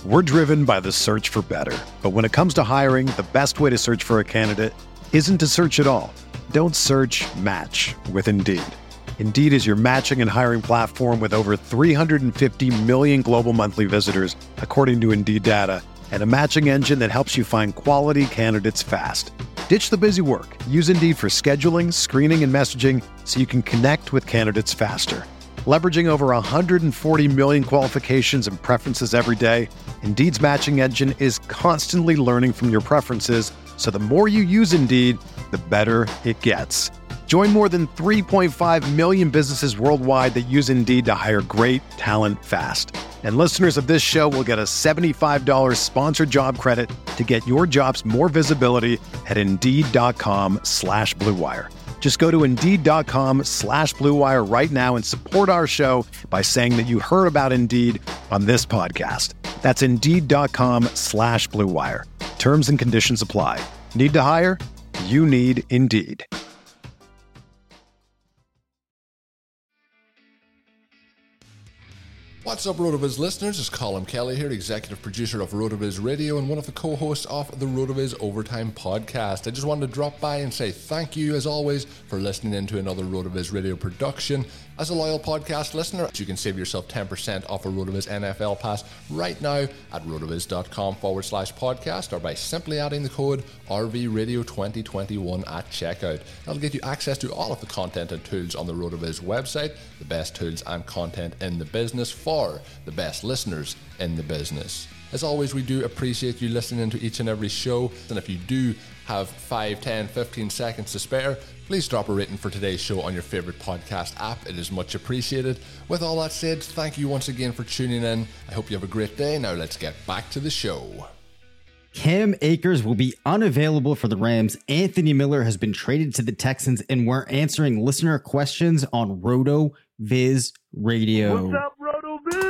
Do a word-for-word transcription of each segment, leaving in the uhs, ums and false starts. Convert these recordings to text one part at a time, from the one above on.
We're driven by the search for better. But when it comes to hiring, the best way to search for a candidate isn't to search at all. Don't search, match with Indeed. Indeed is your matching and hiring platform with over three hundred fifty million global monthly visitors, according to Indeed data, and a matching engine that helps you find quality candidates fast. Ditch the busy work. Use Indeed for scheduling, screening, and messaging so you can connect with candidates faster. Leveraging over one hundred forty million qualifications and preferences every day, Indeed's matching engine is constantly learning from your preferences, so the more you use Indeed, the better it gets. Join more than three point five million businesses worldwide that use Indeed to hire great talent fast. And listeners of this show will get a seventy-five dollars sponsored job credit to get your jobs more visibility at Indeed.com slash Blue Wire. Just go to Indeed.com slash Blue Wire right now and support our show by saying that you heard about Indeed on this podcast. That's Indeed.com slash Blue Wire. Terms and conditions apply. Need to hire? You need Indeed. What's up, RotoViz listeners? It's Colin Kelly here, executive producer of RotoViz Radio and one of the co-hosts of the RotoViz Overtime podcast. I just wanted to drop by and say thank you, as always, for listening in to another RotoViz Radio production. As a loyal podcast listener, you can save yourself ten percent off a RotoViz N F L pass right now at rotoviz.com forward slash podcast or by simply adding the code R V Radio twenty twenty-one at checkout. That'll get you access to all of the content and tools on the RotoViz website, the best tools and content in the business for the best listeners in the business. As always, we do appreciate you listening to each and every show, and if you do have five, ten, fifteen seconds to spare, please drop a rating for today's show on your favorite podcast app. It is much appreciated. With all that said, thank you once again for tuning in. I hope you have a great day. Now let's get back to the show. Cam Akers will be unavailable for the Rams. Anthony Miller has been traded to the Texans, and we're answering listener questions on RotoViz Radio. What's up, RotoViz?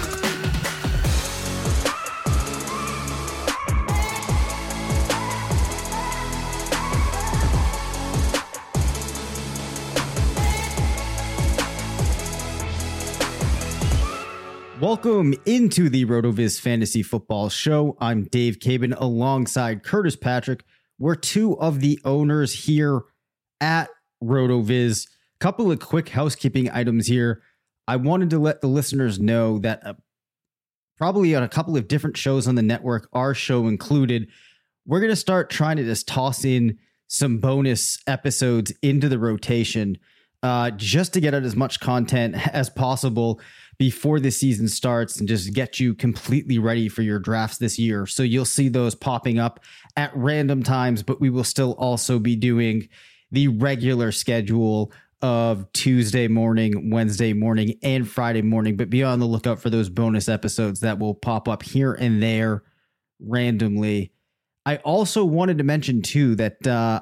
Welcome into the RotoViz Fantasy Football Show. I'm Dave Cabin alongside Curtis Patrick. We're two of the owners here at RotoViz. Couple of quick housekeeping items here. I wanted to let the listeners know that uh, probably on a couple of different shows on the network, our show included, we're going to start trying to just toss in some bonus episodes into the rotation uh, just to get out as much content as possible before the season starts and just get you completely ready for your drafts this year. So you'll see those popping up at random times, but we will still also be doing the regular schedule of Tuesday morning, Wednesday morning, and Friday morning. But be on the lookout for those bonus episodes that will pop up here and there randomly. I also wanted to mention too that uh,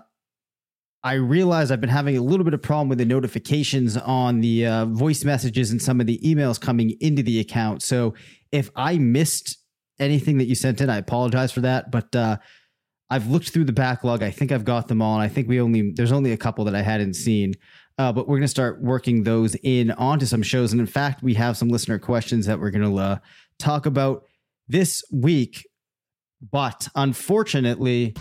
I realize I've been having a little bit of problem with the notifications on the uh, voice messages and some of the emails coming into the account. So if I missed anything that you sent in, I apologize for that. But uh, I've looked through the backlog. I think I've got them all. And I think we only, there's only a couple that I hadn't seen. Uh, but we're going to start working those in onto some shows. And in fact, we have some listener questions that we're going to uh, talk about this week. But unfortunately,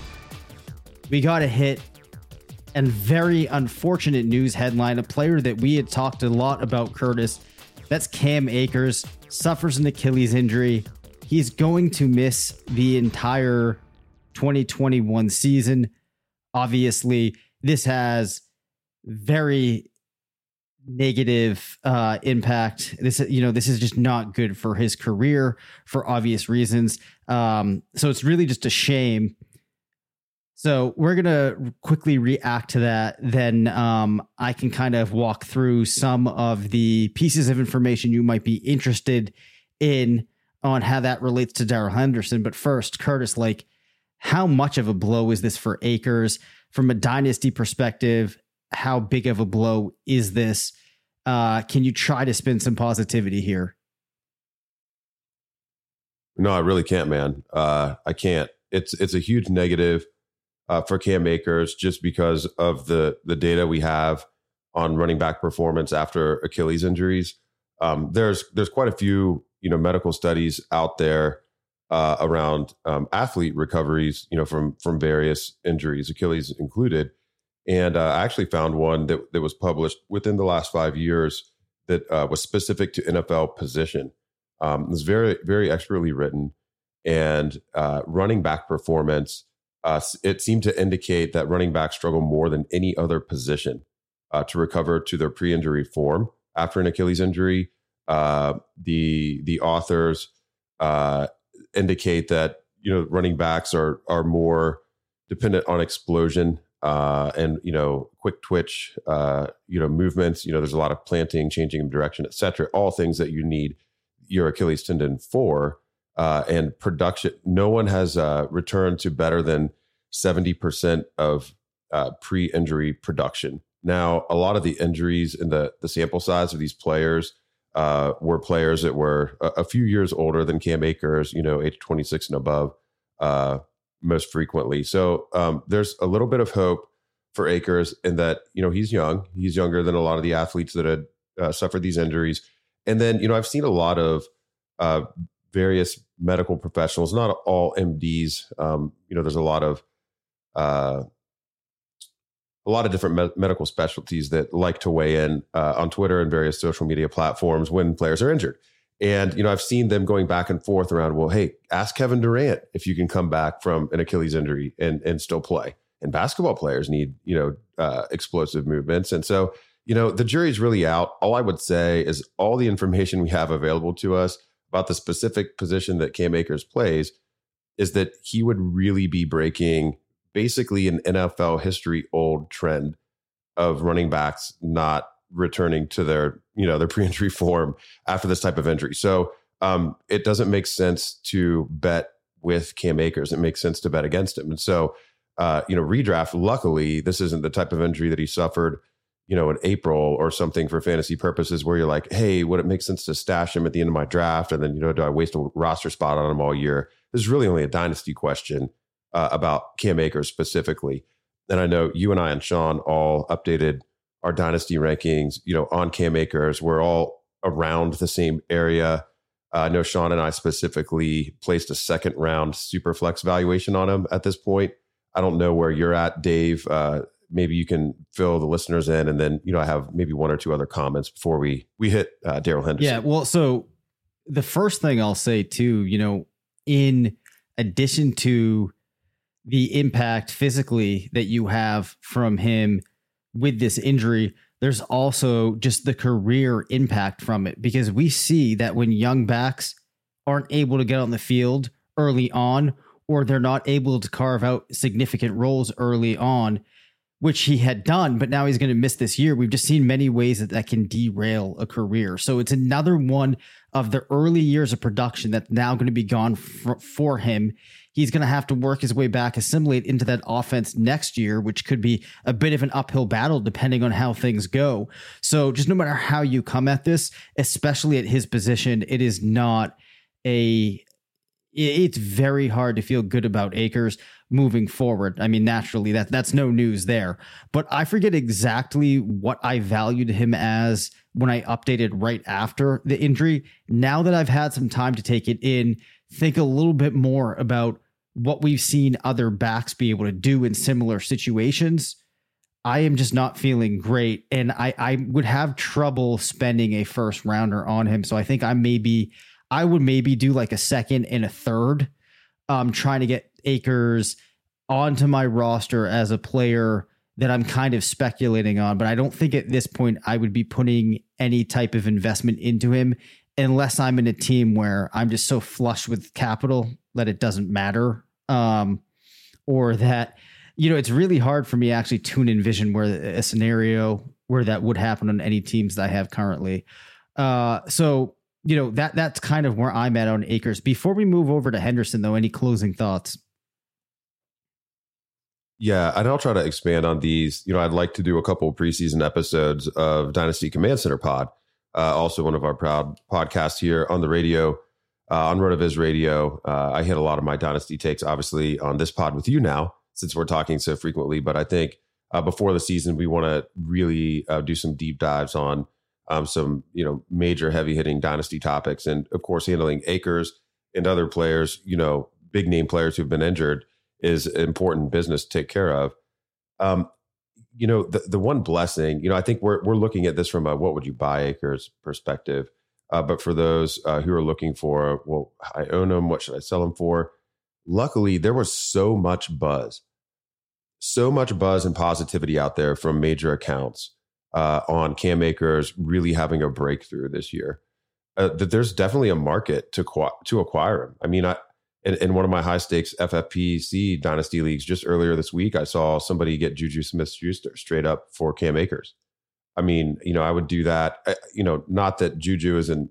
we got a hit and very unfortunate news headline. A player that we had talked a lot about, Curtis, that's Cam Akers, suffers an Achilles injury. He's going to miss the entire twenty twenty-one season. Obviously, this has very negative uh, impact. This, you know, this is just not good for his career for obvious reasons. Um, so it's really just a shame. So we're going to quickly react to that. Then um, I can kind of walk through some of the pieces of information you might be interested in on how that relates to Darrell Henderson. But first, Curtis, like, how much of a blow is this for Akers from a dynasty perspective? How big of a blow is this? Uh, can you try to spin some positivity here? No, I really can't, man. Uh, I can't. It's it's a huge negative uh, for Cam Akers just because of the the data we have on running back performance after Achilles injuries. Um, there's there's quite a few you know medical studies out there uh, around um, athlete recoveries, you know, from from various injuries, Achilles included. And uh, I actually found one that, that was published within the last five years that uh, was specific to N F L position. Um, it was very, very expertly written, and uh, running back performance, uh, it seemed to indicate that running backs struggle more than any other position uh, to recover to their pre-injury form after an Achilles injury. Uh, the the authors uh, indicate that, you know, running backs are are more dependent on explosion uh, and, you know, quick twitch, uh, you know, movements. You know, there's a lot of planting, changing of direction, et cetera. All things that you need your Achilles tendon for. Uh, and production, no one has uh, returned to better than seventy percent of uh, pre-injury production. Now, a lot of the injuries in the, the sample size of these players uh, were players that were a, a few years older than Cam Akers, you know, age twenty-six and above, uh, most frequently. So um, there's a little bit of hope for Akers in that, you know, he's young. He's younger than a lot of the athletes that had uh, suffered these injuries. And then, you know, I've seen a lot of uh, various medical professionals, not all M Ds. Um, you know, there's a lot of uh, a lot of different me- medical specialties that like to weigh in uh, on Twitter and various social media platforms when players are injured. And, you know, I've seen them going back and forth around, well, hey, ask Kevin Durant if you can come back from an Achilles injury and, and still play. And basketball players need, you know, uh, explosive movements. And so, you know, the jury's really out. All I would say is all the information we have available to us about the specific position that Cam Akers plays is that he would really be breaking basically an N F L history old trend of running backs not returning to their, you know, their pre-injury form after this type of injury. So um, it doesn't make sense to bet with Cam Akers. It makes sense to bet against him. And so, uh, you know, redraft, luckily, this isn't the type of injury that he suffered, you know, in April or something for fantasy purposes where you're like, hey, would it make sense to stash him at the end of my draft? And then, you know, do I waste a roster spot on him all year? This is really only a dynasty question uh, about Cam Akers specifically. And I know you and I and Sean all updated our dynasty rankings, you know, on Cam Akers. We're all around the same area. Uh, I know Sean and I specifically placed a second round super flex valuation on him at this point. I don't know where you're at, Dave. Uh, maybe you can fill the listeners in, and then, you know, I have maybe one or two other comments before we we hit uh, Darrell Henderson. Yeah, well, so the first thing I'll say too, you know, in addition to the impact physically that you have from him with this injury, there's also just the career impact from it, because we see that when young backs aren't able to get on the field early on, or they're not able to carve out significant roles early on, which he had done, but now he's going to miss this year. We've just seen many ways that that can derail a career. So it's another one of the early years of production that's now going to be gone for, for him. He's going to have to work his way back, assimilate into that offense next year, which could be a bit of an uphill battle depending on how things go. So just no matter how you come at this, especially at his position, it is not a... It's very hard to feel good about Akers moving forward. I mean, naturally, that that's no news there. But I forget exactly what I valued him as when I updated right after the injury. Now that I've had some time to take it in, think a little bit more about what we've seen other backs be able to do in similar situations, I am just not feeling great. And I, I would have trouble spending a first rounder on him. So I think I maybe... I would maybe do like a second and a third, um, trying to get Akers onto my roster as a player that I'm kind of speculating on. But I don't think at this point I would be putting any type of investment into him unless I'm in a team where I'm just so flush with capital that it doesn't matter. Um, or that, you know, it's really hard for me to actually to envision where a scenario where that would happen on any teams that I have currently. Uh, so, You know, that that's kind of where I'm at on Akers. Before we move over to Henderson, though, any closing thoughts? Yeah, and I'll try to expand on these. You know, I'd like to do a couple of preseason episodes of Dynasty Command Center Pod, uh, also one of our proud podcasts here on the radio, uh, on RotoViz Radio. Uh, I hit a lot of my Dynasty takes, obviously, on this pod with you now, since we're talking so frequently. But I think uh, before the season, we want to really uh, do some deep dives on Um, some, you know, major heavy hitting dynasty topics, and of course, handling Akers and other players, you know, big name players who've been injured is important business to take care of. Um, you know, the, the one blessing, you know, I think we're, we're looking at this from a, what would you buy Akers perspective. Uh, but for those uh, who are looking for, well, I own them, what should I sell them for? Luckily, there was so much buzz, so much buzz and positivity out there from major accounts uh, on Cam Akers really having a breakthrough this year. Uh, that there's definitely a market to to acquire him. I mean, I in, in one of my high stakes F F P C dynasty leagues just earlier this week, I saw somebody get Juju Smith-Schuster straight up for Cam Akers. I mean, you know, I would do that. I, you know, not that Juju isn't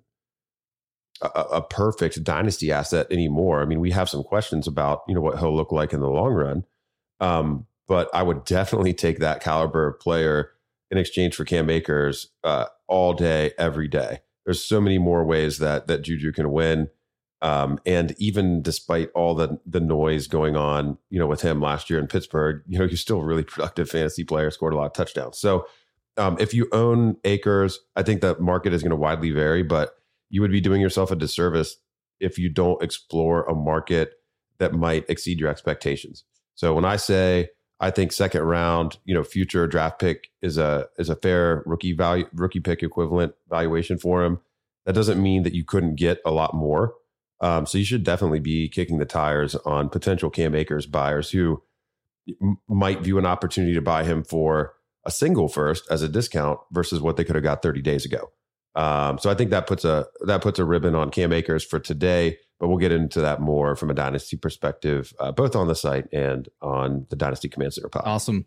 a, a perfect dynasty asset anymore. I mean, we have some questions about, you know, what he'll look like in the long run. Um, but I would definitely take that caliber of player in exchange for Cam Akers uh, all day, every day. There's so many more ways that that Juju can win. Um, and even despite all the the noise going on, you know, with him last year in Pittsburgh, you know, he's still a really productive fantasy player, scored a lot of touchdowns. So um, if you own Akers, I think the market is going to widely vary, but you would be doing yourself a disservice if you don't explore a market that might exceed your expectations. So when I say I think second round, you know, future draft pick is a is a fair rookie value, rookie pick equivalent valuation for him. That doesn't mean that you couldn't get a lot more. Um, so you should definitely be kicking the tires on potential Cam Akers buyers who m- might view an opportunity to buy him for a single first as a discount versus what they could have got thirty days ago. Um, so I think that puts a that puts a ribbon on Cam Akers for today. But we'll get into that more from a dynasty perspective, uh, both on the site and on the Dynasty Command Center pod. Awesome.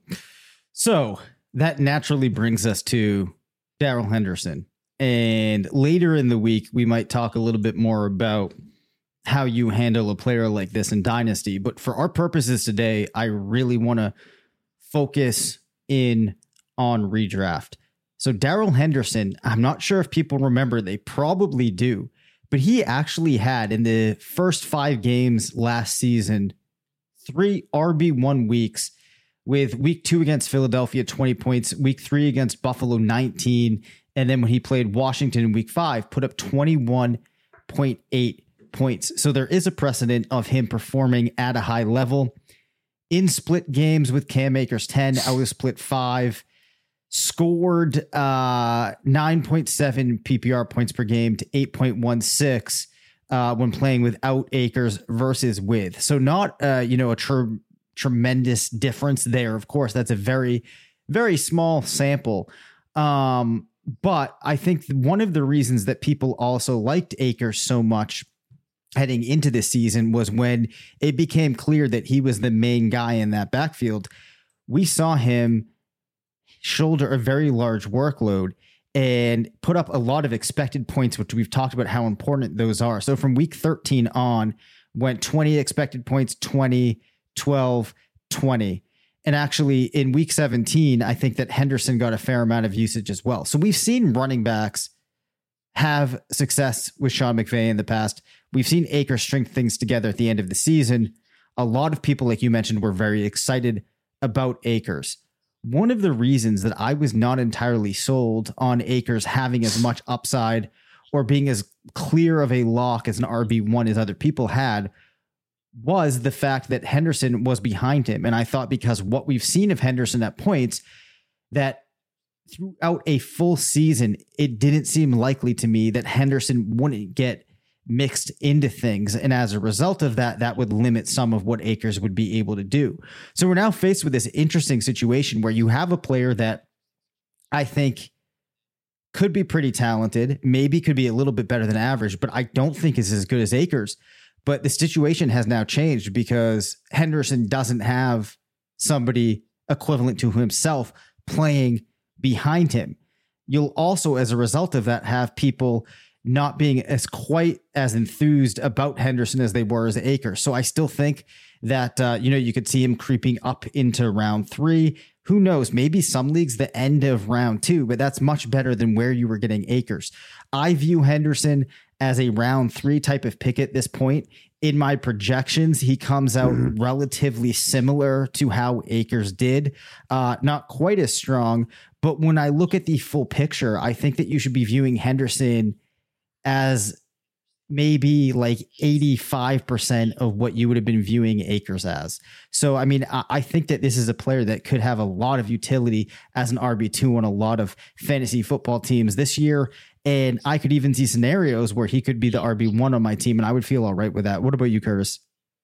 So that naturally brings us to Darrell Henderson. And later in the week, we might talk a little bit more about how you handle a player like this in Dynasty. But for our purposes today, I really want to focus in on redraft. So Darrell Henderson, I'm not sure if people remember, they probably do. But he actually had in the first five games last season, three R B one weeks, with week two against Philadelphia, twenty points, week three against Buffalo, nineteen. And then when he played Washington in week five, put up twenty-one point eight points. So there is a precedent of him performing at a high level. In split games with Cam Akers, ten, out of split five. Scored uh, nine point seven P P R points per game to eight point one six uh, when playing without Akers versus with. So not, uh, you know, a tr- tremendous difference there. Of course, that's a very, very small sample. Um, but I think one of the reasons that people also liked Akers so much heading into this season was when it became clear that he was the main guy in that backfield. We saw him shoulder a very large workload and put up a lot of expected points, which we've talked about how important those are. So from week thirteen on, went twenty expected points, twenty, twelve, twenty. And actually in week seventeen, I think that Henderson got a fair amount of usage as well. So we've seen running backs have success with Sean McVay in the past. We've seen Akers string things together at the end of the season. A lot of people, like you mentioned, were very excited about Akers. One of the reasons that I was not entirely sold on Akers having as much upside or being as clear of a lock as an R B one as other people had was the fact that Henderson was behind him. And I thought because what we've seen of Henderson at points, that throughout a full season, it didn't seem likely to me that Henderson wouldn't get mixed into things. And as a result of that, that would limit some of what Akers would be able to do. So we're now faced with this interesting situation where you have a player that I think could be pretty talented, maybe could be a little bit better than average, but I don't think is as good as Akers. But the situation has now changed because Henderson doesn't have somebody equivalent to himself playing behind him. You'll also, as a result of that, have people not being as quite as enthused about Henderson as they were as Akers. So I still think that, uh, you know, you could see him creeping up into round three. Who knows? Maybe some leagues the end of round two, but that's much better than where you were getting Akers. I view Henderson as a round three type of pick at this point. In my projections, he comes out mm-hmm. relatively similar to how Akers did. Uh, not quite as strong, but when I look at the full picture, I think that you should be viewing Henderson as maybe like eighty-five percent of what you would have been viewing Akers as. So, I mean, I, I think that this is a player that could have a lot of utility as an R B two on a lot of fantasy football teams this year. And I could even see scenarios where he could be the R B one on my team, and I would feel all right with that. What about you, Curtis?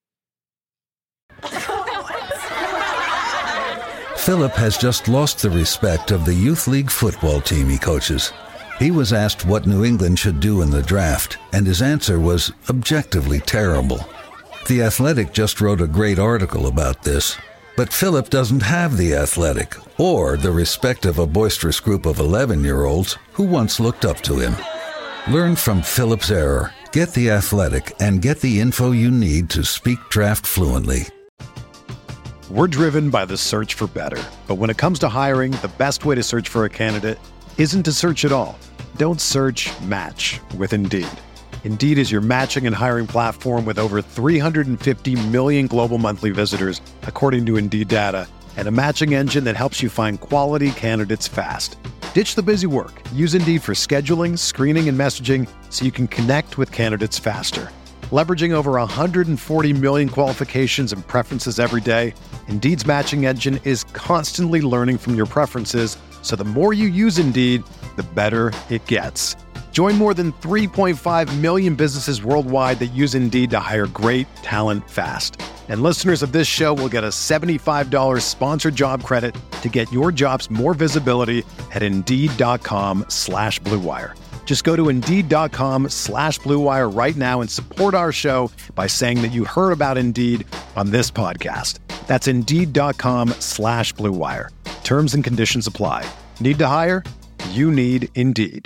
Philip has just lost the respect of the youth league football team he coaches. He was asked what New England should do in the draft, and his answer was objectively terrible. The Athletic just wrote a great article about this, but Philip doesn't have the Athletic or the respect of a boisterous group of eleven-year-olds who once looked up to him. Learn from Philip's error, get the Athletic, and get the info you need to speak draft fluently. We're driven by the search for better. But when it comes to hiring, the best way to search for a candidate isn't to search at all. Don't search, match with Indeed. Indeed is your matching and hiring platform with over three hundred fifty million global monthly visitors, according to Indeed data, and a matching engine that helps you find quality candidates fast. Ditch the busy work. Use Indeed for scheduling, screening, and messaging so you can connect with candidates faster. Leveraging over one hundred forty million qualifications and preferences every day, Indeed's matching engine is constantly learning from your preferences, so the more you use Indeed, the better it gets. Join more than three point five million businesses worldwide that use Indeed to hire great talent fast. And listeners of this show will get a seventy-five dollars sponsored job credit to get your jobs more visibility at Indeed.com slash Blue Wire. Just go to Indeed.com slash Blue Wire right now and support our show by saying that you heard about Indeed on this podcast. That's Indeed.com slash Blue Wire. Terms and conditions apply. Need to hire? You need Indeed.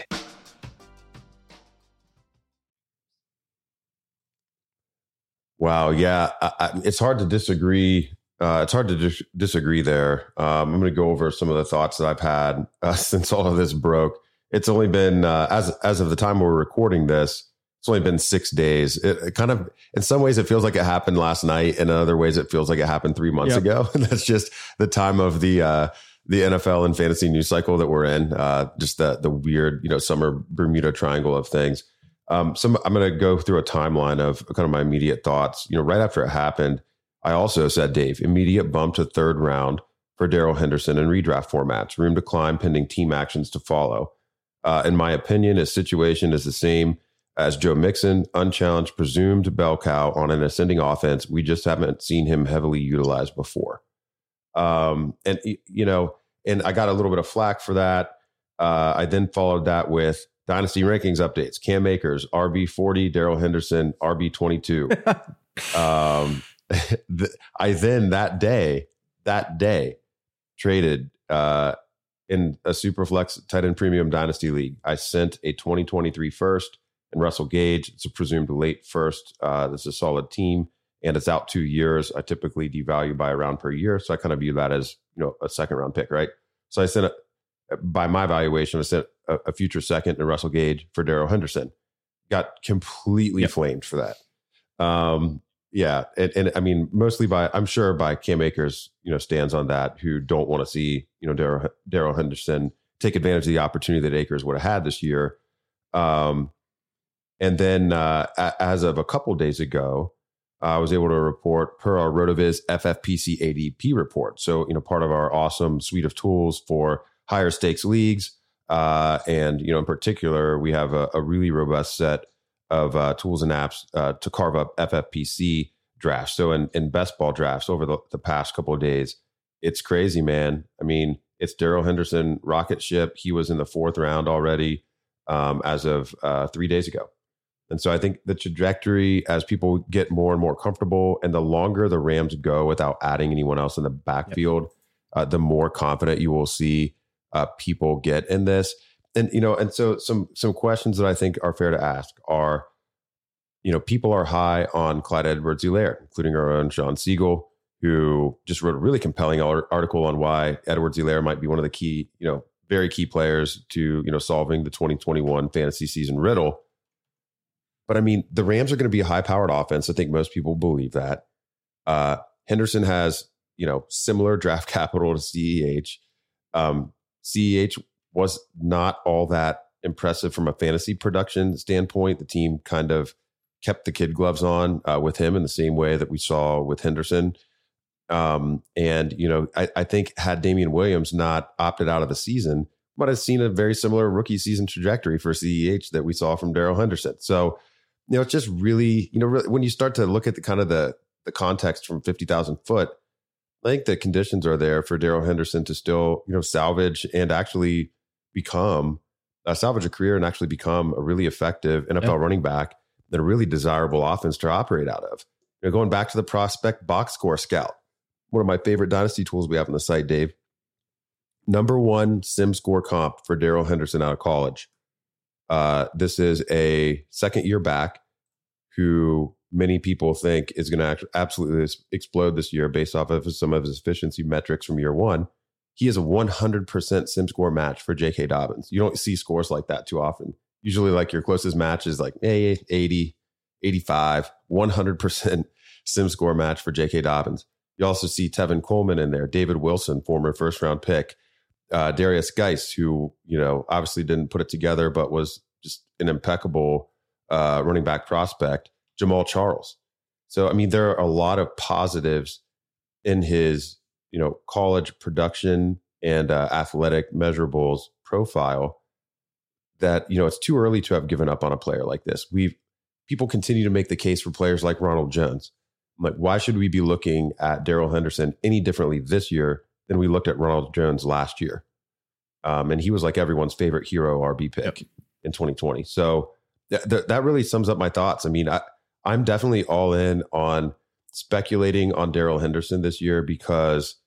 Wow. Yeah. I, I, it's hard to disagree. Uh, it's hard to dis- disagree there. Um, I'm going to go over some of the thoughts that I've had uh, since all of this broke. It's only been, uh, as as of the time we're recording this, it's only been six days. It, it kind of, in some ways, it feels like it happened last night. And in other ways, it feels like it happened three months yep. ago. And that's just the time of the uh, the N F L and fantasy news cycle that we're in. Uh, just the the weird, you know, summer Bermuda Triangle of things. Um, so I'm going to go through a timeline of kind of my immediate thoughts. You know, right after it happened, I also said, Dave, immediate bump to third round for Darrell Henderson in redraft formats, room to climb pending team actions to follow. Uh, in my opinion, his situation is the same as Joe Mixon, unchallenged, presumed bell cow on an ascending offense. We just haven't seen him heavily utilized before. Um, and, you know, and I got a little bit of flack for that. Uh, I then followed that with Dynasty rankings updates. Cam Akers, R B forty, Darrell Henderson, R B twenty-two. um, the, I then that day, that day, traded uh, in a Superflex tight end premium dynasty league. I sent a twenty twenty-three first and Russell Gage. It's a presumed late first. Uh, this is a solid team, and it's out two years. I typically devalue by a round per year, so I kind of view that as, you know, a second round pick, right? So I sent a, by my valuation, I sent a, a future second to Russell Gage for Darrell Henderson. Got completely yep. flamed for that. Um, yeah, and, and I mean, mostly by, I'm sure by Cam Akers, you know, stands on that, who don't want to see, you know, Darrell Darrell Henderson take advantage of the opportunity that Akers would have had this year. Um, and then uh, a, as of a couple of days ago, I was able to report per our RotoViz F F P C A D P report. So, you know, part of our awesome suite of tools for higher stakes leagues. Uh, and, you know, in particular, we have a, a really robust set of uh, tools and apps uh, to carve up F F P C drafts. So in, in best ball drafts over the, the past couple of days, it's crazy, man. I mean, it's Darrell Henderson rocket ship. He was in the fourth round already um, as of uh, three days ago. And so I think the trajectory, as people get more and more comfortable, and the longer the Rams go without adding anyone else in the backfield, yep. uh, the more confident you will see uh, people get in this. And, you know, and so some some questions that I think are fair to ask are, you know, people are high on Clyde Edwards-Helaire, including our own Sean Siegel, who just wrote a really compelling article on why Edwards-Helaire might be one of the key, you know, very key players to, you know, solving the twenty twenty-one fantasy season riddle. But I mean, the Rams are going to be a high-powered offense. I think most people believe that. Uh, Henderson has, you know, similar draft capital to C E H. Um, C E H was not all that impressive from a fantasy production standpoint. The team kind of kept the kid gloves on uh, with him in the same way that we saw with Henderson. Um, and, you know, I, I think had Damian Williams not opted out of the season, might have seen a very similar rookie season trajectory for C E H that we saw from Darrell Henderson. So, you know, it's just really, you know, really, when you start to look at the kind of the, the context from fifty thousand foot, I think the conditions are there for Darrell Henderson to still, you know, salvage and actually become, uh, salvage a career and actually become a really effective N F L yeah. running back and a really desirable offense to operate out of. You know, going back to the prospect box score scout, one of my favorite dynasty tools we have on the site, Dave. Number one sim score comp for Darrell Henderson out of college. Uh, this is a second year back who many people think is going to absolutely explode this year based off of some of his efficiency metrics from year one. He is a one hundred percent sim score match for J K. Dobbins. You don't see scores like that too often. Usually like your closest match is like hey, eighty, eighty-five, one hundred percent sim score match for J K. Dobbins. You also see Tevin Coleman in there, David Wilson, former first round pick, uh, Darius Geis, who, you know, obviously didn't put it together, but was just an impeccable uh, running back prospect, Jamal Charles. So, I mean, there are a lot of positives in his, you know, college production and uh, athletic measurables profile that, you know, it's too early to have given up on a player like this. We've people continue to make the case for players like Ronald Jones. Like, why should we be looking at Darrell Henderson any differently this year than we looked at Ronald Jones last year? Um, and he was like everyone's favorite hero R B pick yep. in twenty twenty. So th- th- that really sums up my thoughts. I mean, I, I'm definitely all in on speculating on Darrell Henderson this year because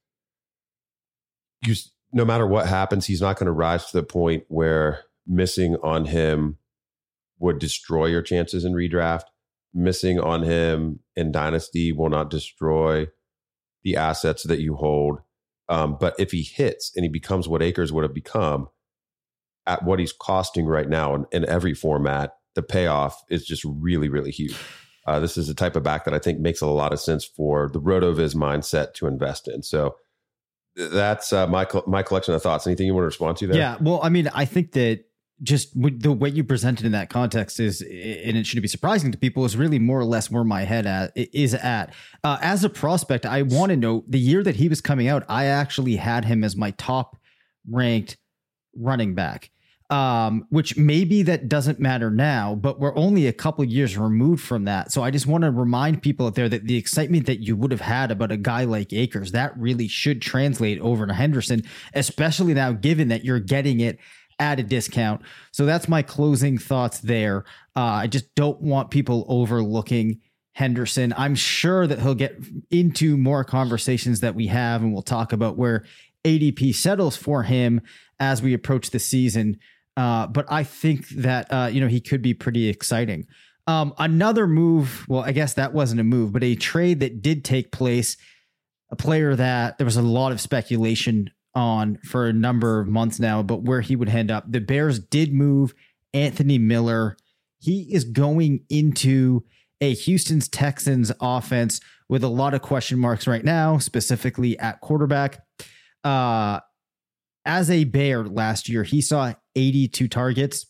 you, no matter what happens, he's not going to rise to the point where missing on him would destroy your chances in redraft. Missing on him in Dynasty will not destroy the assets that you hold. Um, but if he hits and he becomes what Akers would have become at what he's costing right now in, in every format, the payoff is just really, really huge. Uh, this is the type of back that I think makes a lot of sense for the RotoViz mindset to invest in. So that's uh, my my collection of thoughts. Anything you want to respond to there? Yeah, well, I mean, I think that just the way you presented in that context is, and it shouldn't be surprising to people, is really more or less where my head at is at. Uh, as a prospect, I want to know the year that he was coming out, I actually had him as my top ranked running back, um, which maybe that doesn't matter now, but we're only a couple of years removed from that. So I just want to remind people out there that the excitement that you would have had about a guy like Akers, that really should translate over to Henderson, especially now, given that you're getting it at a discount. So that's my closing thoughts there. Uh, I just don't want people overlooking Henderson. I'm sure that he'll get into more conversations that we have, and we'll talk about where A D P settles for him as we approach the season. Uh, but I think that, uh, you know, he could be pretty exciting. Um, another move, well, I guess that wasn't a move, but a trade that did take place, a player that there was a lot of speculation on for a number of months now, but where he would end up. The Bears did move Anthony Miller. He is going into a Houston's Texans offense with a lot of question marks right now, specifically at quarterback. Uh, as a Bear last year, he saw eighty-two targets.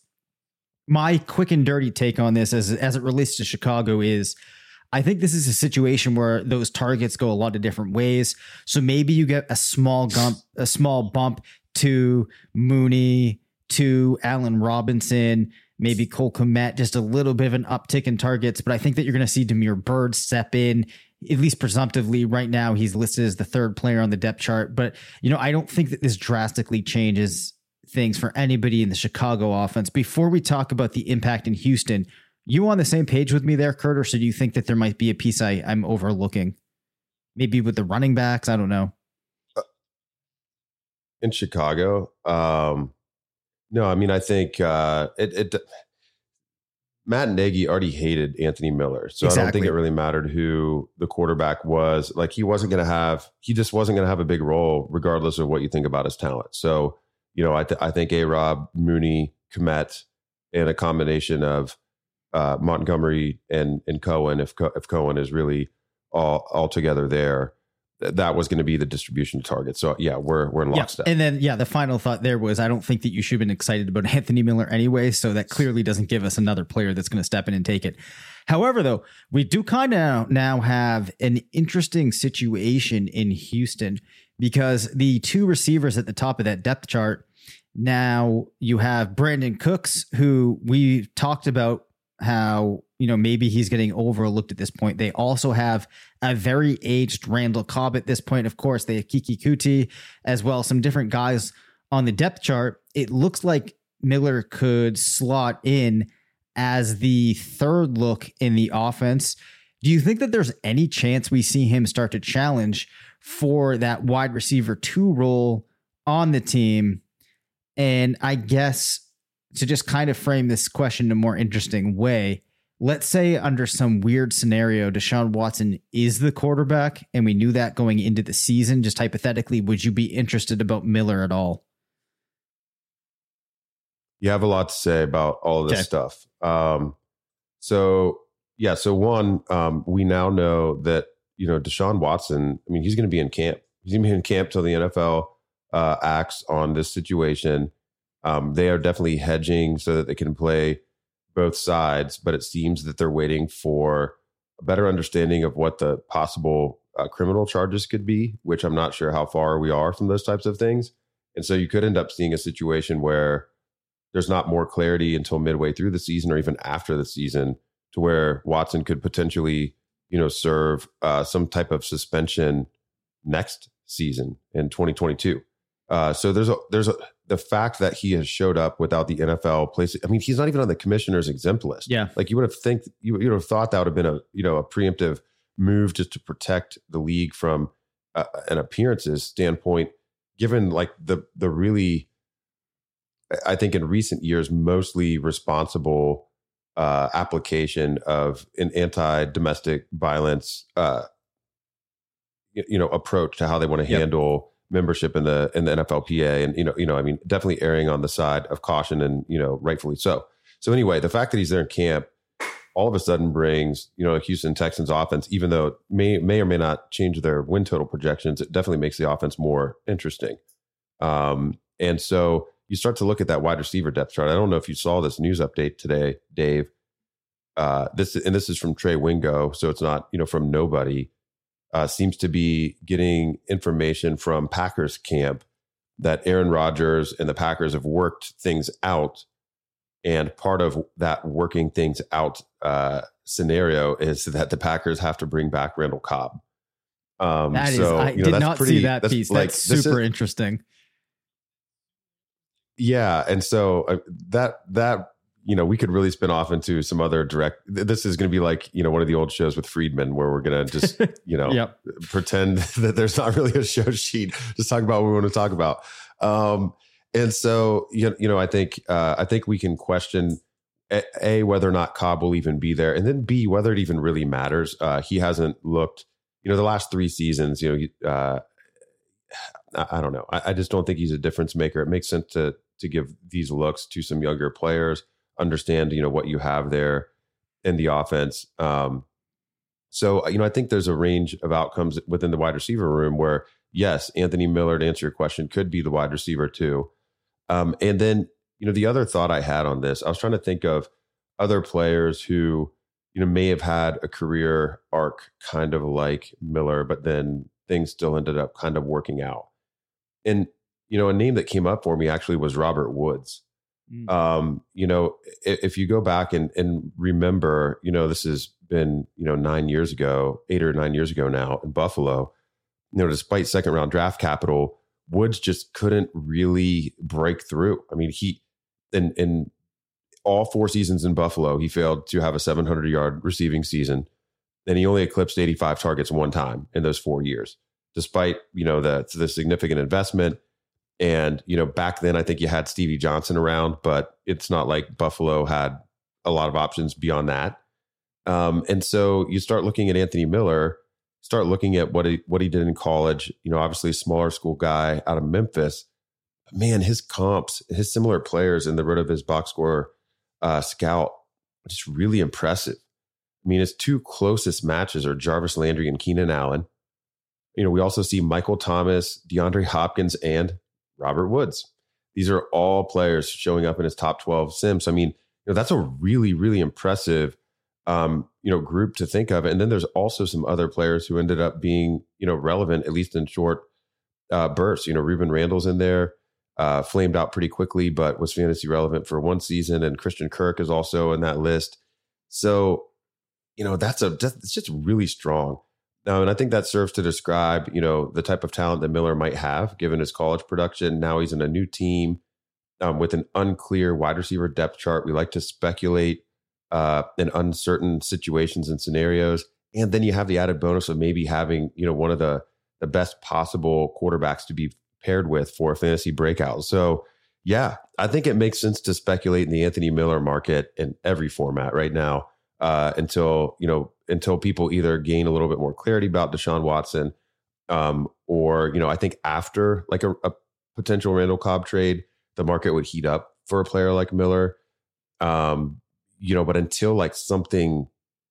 My quick and dirty take on this as, as it relates to Chicago is, I think this is a situation where those targets go a lot of different ways. So maybe you get a small gump, a small bump to Mooney, to Allen Robinson, maybe Cole Kmet, just a little bit of an uptick in targets. But I think that you're going to see Damiere Byrd step in, at least presumptively. Right now, he's listed as the third player on the depth chart. But, you know, I don't think that this drastically changes things for anybody in the Chicago offense. Before we talk about the impact in Houston, you on the same page with me there, Kurt, or so do you think that there might be a piece I, I'm overlooking? Maybe with the running backs? I don't know. In Chicago? Um, no, I mean, I think uh, it, it Matt Nagy already hated Anthony Miller. So exactly. I don't think it really mattered who the quarterback was. Like, he wasn't going to have, he just wasn't going to have a big role regardless of what you think about his talent. So, you know, I, th- I think A-Rob, Mooney, Kmet, and a combination of uh, Montgomery and and Cohen, if if Cohen is really all all together there, that was going to be the distribution target. So yeah, we're we're in lockstep. Yeah. And then yeah, the final thought there was I don't think that you should have been excited about Anthony Miller anyway. So that clearly doesn't give us another player that's going to step in and take it. However, though, we do kind of now have an interesting situation in Houston because the two receivers at the top of that depth chart. Now you have Brandon Cooks, who we talked about how, you know, maybe he's getting overlooked at this point. They also have a very aged Randall Cobb at this point. Of course, they have Kiki Kuti as well. Some different guys on the depth chart. It looks like Miller could slot in as the third look in the offense. Do you think that there's any chance we see him start to challenge for that wide receiver two role on the team? And I guess to just kind of frame this question in a more interesting way, let's say under some weird scenario, Deshaun Watson is the quarterback, and we knew that going into the season. Just hypothetically, would you be interested about Miller at all? You have a lot to say about all of this okay. stuff. Um, so yeah, so one, um, we now know that, you know, Deshaun Watson, I mean, he's going to be in camp. He's going to be in camp till the N F L uh, acts on this situation. Um, they are definitely hedging so that they can play both sides, but it seems that they're waiting for a better understanding of what the possible uh, criminal charges could be, which I'm not sure how far we are from those types of things. And so you could end up seeing a situation where there's not more clarity until midway through the season or even after the season, to where Watson could potentially, you know, serve uh, some type of suspension next season in twenty twenty-two. Uh, so there's a there's a the fact that he has showed up without the N F L place. I mean, he's not even on the commissioner's exempt list. Yeah, like you would have think you you would have thought that would have been a you know a preemptive move just to protect the league from uh, an appearances standpoint. Given like the the really, I think in recent years, mostly responsible uh, application of an anti-domestic violence uh, you, you know approach to how they want to yep. handle membership in the in the N F L P A, and you know you know I mean definitely erring on the side of caution, and you know rightfully so. So anyway, the fact that he's there in camp all of a sudden brings you know a Houston Texans offense, even though it may may or may not change their win total projections, it definitely makes the offense more interesting. Um, and so you start to look at that wide receiver depth chart. I don't know if you saw this news update today, Dave. Uh, this and this is from Trey Wingo, so it's not you know from nobody. Uh, seems to be getting information from Packers camp that Aaron Rodgers and the Packers have worked things out. And part of that working things out uh, scenario is that the Packers have to bring back Randall Cobb. Um, that so, is, I you know, did that's not pretty, see that that's piece. Like, that's super is, interesting. Yeah. And so uh, that, that, you know, we could really spin off into some other direct. This is going to be like, you know, one of the old shows with Friedman where we're going to just, you know, yep. pretend that there's not really a show sheet. Just talk about what we want to talk about. Um, and so, you, you know, I think, uh, I think we can question a, a, whether or not Cobb will even be there, and then B, whether it even really matters. Uh, he hasn't looked, you know, the last three seasons, you know, uh, I, I don't know. I, I just don't think he's a difference maker. It makes sense to, to give these looks to some younger players, understand, you know, what you have there in the offense. Um, so, you know, I think there's a range of outcomes within the wide receiver room where, yes, Anthony Miller, to answer your question, could be the wide receiver too. Um, and then, you know, the other thought I had on this, I was trying to think of other players who, you know, may have had a career arc kind of like Miller, but then things still ended up kind of working out. And, you know, a name that came up for me actually was Robert Woods. Mm. Um, you know, if, if you go back and, and remember, you know, this has been, you know, nine years ago, eight or nine years ago now in Buffalo, you know, despite second round draft capital, Woods just couldn't really break through. I mean, he, in, in all four seasons in Buffalo, he failed to have a seven hundred yard receiving season. And he only eclipsed eighty-five targets one time in those four years, despite, you know, the, the significant investment. And, you know, back then, I think you had Stevie Johnson around, but it's not like Buffalo had a lot of options beyond that. Um, and so you start looking at Anthony Miller, start looking at what he, what he did in college, you know, obviously a smaller school guy out of Memphis. But man, his comps, his similar players in the RotoViz box score uh, scout, just really impressive. I mean, his two closest matches are Jarvis Landry and Keenan Allen. You know, we also see Michael Thomas, DeAndre Hopkins, and Robert Woods. These are all players showing up in his top twelve sims. I mean, you know, that's a really, really impressive, um, you know, group to think of. And then there's also some other players who ended up being, you know, relevant, at least in short uh, bursts. You know, Ruben Randall's in there, uh, flamed out pretty quickly, but was fantasy relevant for one season. And Christian Kirk is also in that list. So, you know, that's a, just, it's just really strong. Now, and I think that serves to describe, you know, the type of talent that Miller might have given his college production. Now he's in a new team um, with an unclear wide receiver depth chart. We like to speculate uh, in uncertain situations and scenarios. And then you have the added bonus of maybe having, you know, one of the, the best possible quarterbacks to be paired with for a fantasy breakout. So, yeah, I think it makes sense to speculate in the Anthony Miller market in every format right now uh, until, you know, until people either gain a little bit more clarity about Deshaun Watson um, or, you know, I think after like a, a potential Randall Cobb trade, the market would heat up for a player like Miller. Um, you know, but until like something.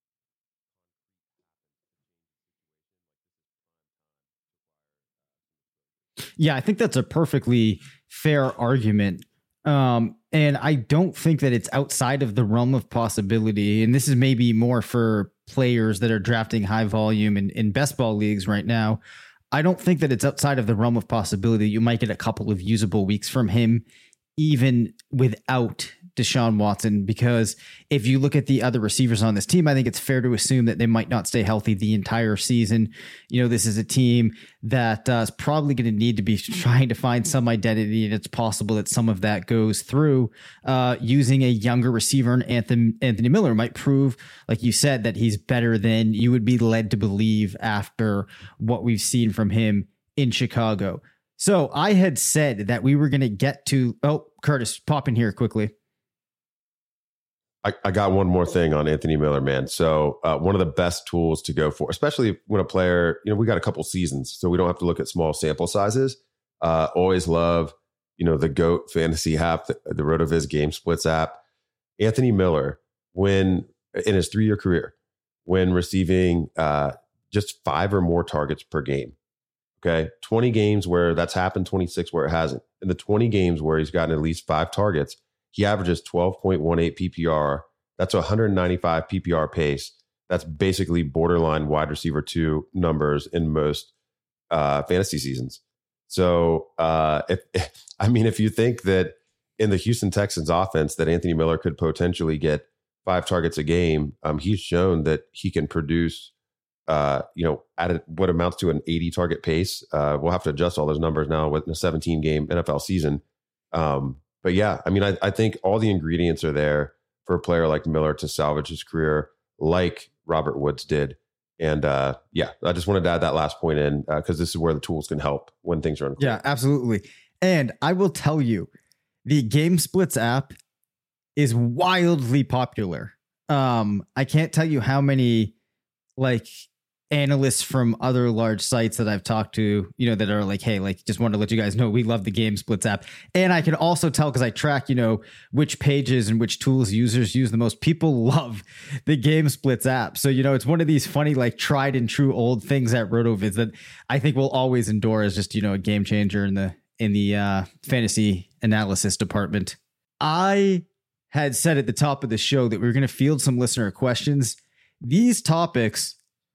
Yeah, I think that's a perfectly fair argument. Um, and I don't think that it's outside of the realm of possibility. And this is maybe more for players that are drafting high volume in, in best ball leagues right now. I don't think that it's outside of the realm of possibility. You might get a couple of usable weeks from him, even without Deshaun Watson, because if you look at the other receivers on this team, I think it's fair to assume that they might not stay healthy the entire season. You know, this is a team that uh, is probably going to need to be trying to find some identity, and it's possible that some of that goes through uh, using a younger receiver. And Anthony, Anthony Miller might prove, like you said, that he's better than you would be led to believe after what we've seen from him in Chicago. So I had said that we were going to get to, oh, Curtis, pop in here quickly. I, I got one more thing on Anthony Miller, man. So uh, one of the best tools to go for, especially when a player, you know, we got a couple seasons, so we don't have to look at small sample sizes. Uh, always love, you know, the GOAT fantasy app, the, the RotoViz Game Splits app. Anthony Miller, when in his three-year career, when receiving uh, just five or more targets per game. Okay, twenty games where that's happened, twenty-six where it hasn't. In the twenty games where he's gotten at least five targets, he averages twelve point one eight P P R. That's a one hundred ninety-five P P R pace. That's basically borderline wide receiver two numbers in most uh, fantasy seasons. So, uh, if, if I mean, if you think that in the Houston Texans offense that Anthony Miller could potentially get five targets a game, um, he's shown that he can produce, uh, you know, at a, what amounts to an eighty target pace. Uh, we'll have to adjust all those numbers now with a seventeen game N F L season. Um, But yeah, I mean, I, I think all the ingredients are there for a player like Miller to salvage his career like Robert Woods did. And uh, yeah, I just wanted to add that last point in because uh, this is where the tools can help when things are unclear. Yeah, absolutely. And I will tell you, the Game Splits app is wildly popular. Um, I can't tell you how many like analysts from other large sites that I've talked to, you know, that are like, hey, like, just want to let you guys know we love the Game Splits app. And I can also tell because I track, you know, which pages and which tools users use the most. People love the Game Splits app. So, you know, it's one of these funny, like tried and true old things at RotoViz that I think we'll always endure as just, you know, a game changer in the, in the uh, fantasy analysis department. I had said at the top of the show that we were going to field some listener questions. These topics,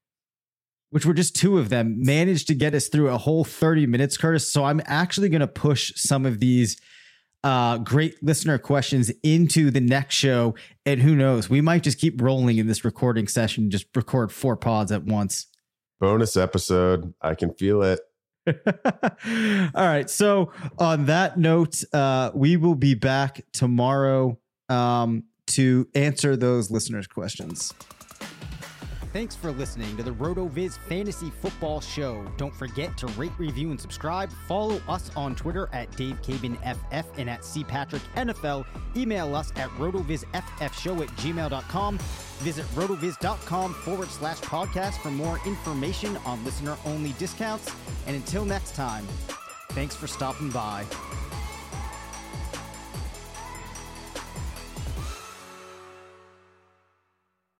which were just two of them, managed to get us through a whole thirty minutes, Curtis. So I'm actually going to push some of these uh, great listener questions into the next show. And who knows, we might just keep rolling in this recording session, just record four pods at once. Bonus episode. I can feel it. All right. So on that note, uh, we will be back tomorrow um, to answer those listeners' questions. Thanks for listening to the RotoViz Fantasy Football Show. Don't forget to rate, review, and subscribe. Follow us on Twitter at Dave Cabin F F and at C Patrick N F L. Email us at rotovizffshow at gmail dot com. Visit rotoviz.com forward slash podcast for more information on listener-only discounts. And until next time, thanks for stopping by.